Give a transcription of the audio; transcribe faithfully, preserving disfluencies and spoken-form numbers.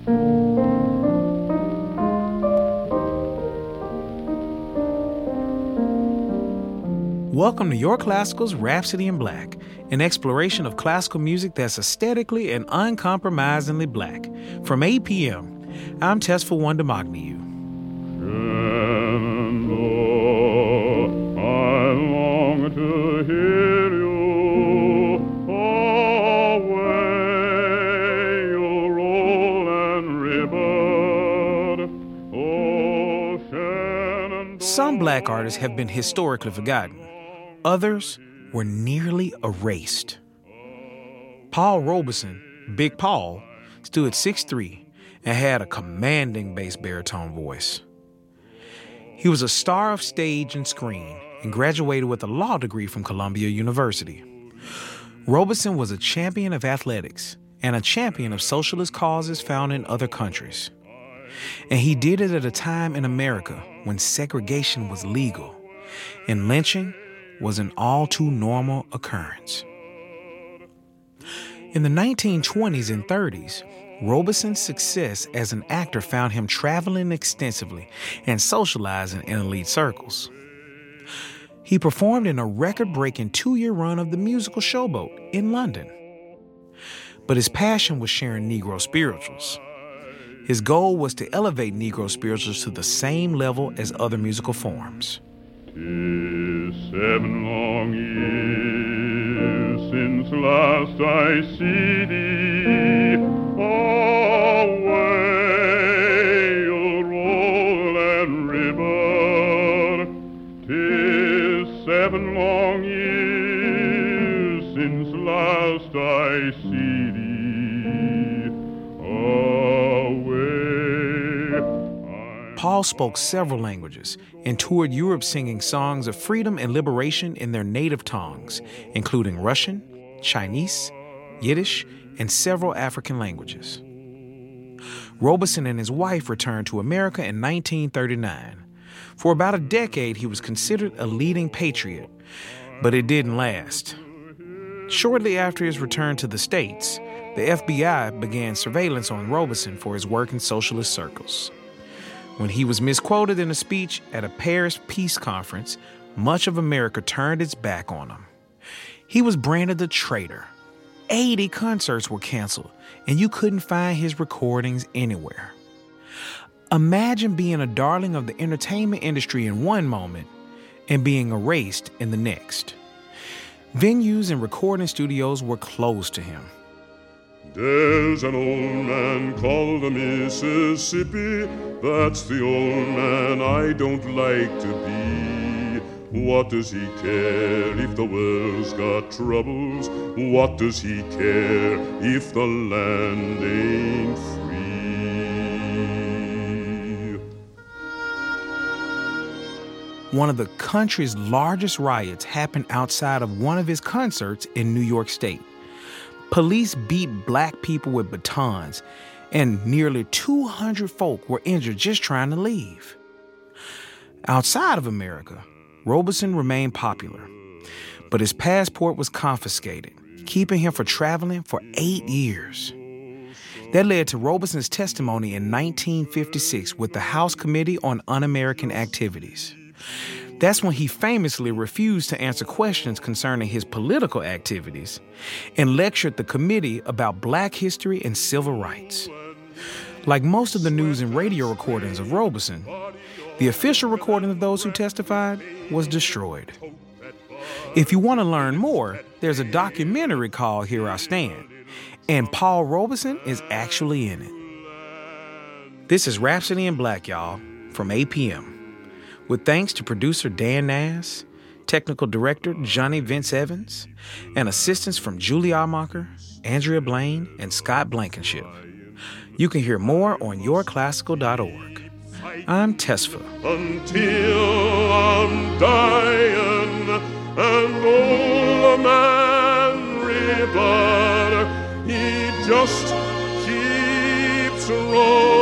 Welcome to Your Classical's Rhapsody in Black, an exploration of classical music that's aesthetically and uncompromisingly black. From A P M, I'm Tesfa Wondamagniu. Shenandoah, I long to hear you away, you roll and river. Oh, Shenandoah. Some black artists have been historically forgotten. Others were nearly erased. Paul Robeson, Big Paul, stood at six three and had a commanding bass baritone voice. He was a star of stage and screen and graduated with a law degree from Columbia University. Robeson was a champion of athletics and a champion of socialist causes found in other countries. And he did it at a time in America when segregation was legal and lynching was an all-too-normal occurrence. In the nineteen twenties and thirties, Robeson's success as an actor found him traveling extensively and socializing in elite circles. He performed in a record-breaking two-year run of the musical Showboat in London. But his passion was sharing Negro spirituals. His goal was to elevate Negro spirituals to the same level as other musical forms. Tis seven long years since last I see thee. Away, you'll roll and river. Tis seven long years since last I see thee. Away. Paul spoke several languages and toured Europe singing songs of freedom and liberation in their native tongues, including Russian, Chinese, Yiddish, and several African languages. Robeson and his wife returned to America in nineteen thirty-nine. For about a decade, he was considered a leading patriot, but it didn't last. Shortly after his return to the States, the F B I began surveillance on Robeson for his work in socialist circles. When he was misquoted in a speech at a Paris peace conference, much of America turned its back on him. He was branded a traitor. eighty concerts were canceled, and you couldn't find his recordings anywhere. Imagine being a darling of the entertainment industry in one moment and being erased in the next. Venues and recording studios were closed to him. There's an old man called the Mississippi. That's the old man I don't like to be. What does he care if the world's got troubles? What does he care if the land ain't free? One of the country's largest riots happened outside of one of his concerts in New York State. Police beat black people with batons, and nearly two hundred folk were injured just trying to leave. Outside of America, Robeson remained popular, but his passport was confiscated, keeping him from traveling for eight years. That led to Robeson's testimony in nineteen fifty-six with the House Committee on Un-American Activities. That's when he famously refused to answer questions concerning his political activities and lectured the committee about black history and civil rights. Like most of the news and radio recordings of Robeson, the official recording of those who testified was destroyed. If you want to learn more, there's a documentary called Here I Stand, and Paul Robeson is actually in it. This is Rhapsody in Black, y'all, from A P M. With thanks to producer Dan Nass, technical director Johnny Vince Evans, and assistance from Julie Almacher, Andrea Blaine, and Scott Blankenship. You can hear more on your classical dot org. I'm Tesfa. Until I'm dying, and old man River, he just keeps rolling.